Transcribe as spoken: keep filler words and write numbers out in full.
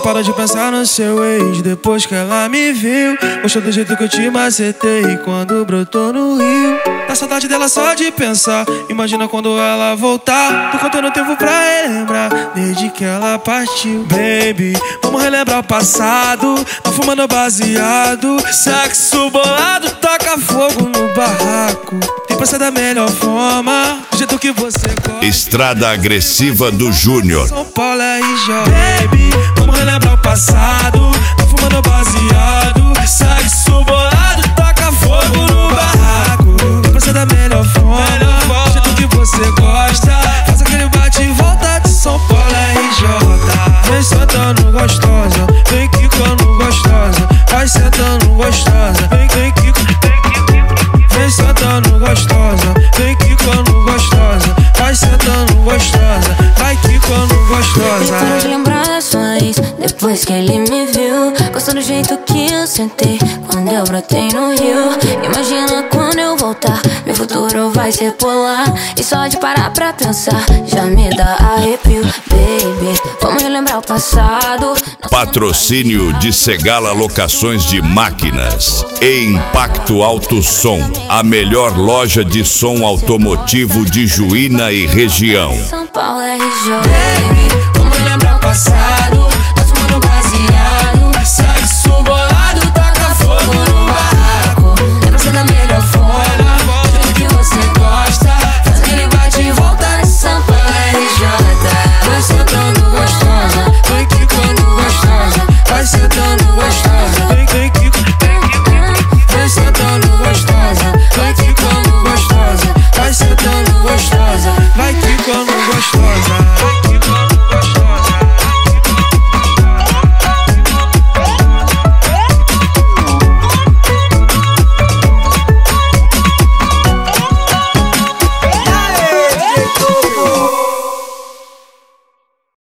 para de pensar no seu ex depois que ela me viu. Gostou do jeito que eu te macetei quando brotou no Rio. Dá saudade dela só de pensar, imagina quando ela voltar. Tô contando tempo pra relembrar desde que ela partiu. Baby, vamos relembrar o passado, tá fumando baseado. Sexo bolado, toca fogo no barraco. Tem pra ser da melhor forma, do jeito que você gosta. Estrada Agressiva do Júnior. São Paulo R J. Baby, vamos relembrar o passado, tá fumando baseado. Sexo bolado, toca fogo no barraco. Tem pra ser da melhor forma, do jeito que você gosta. Faz aquele bate e volta de São Paulo R J. Vem sentando gostosa, vem quicando gostosa. Vai sentando gostosa, vem, vem quicando. Vem sentando gostosa, vem quicando gostosa. Vai sentando gostosa, vai quicando gostosa. Parou de lembrações depois que ele me viu. Gostou do jeito que eu sentei quando eu brotei no Rio. Imagina quando eu voltar, meu futuro vai ser polar. E só de parar pra pensar já me dá arrepio. Baby, vamos relembrar o passado. Patrocínio de Segala Locações de Máquinas e Impacto Alto Som, a melhor loja de som automotivo de Juína e região. São Paulo R J. Baby, vamos relembrar o passado,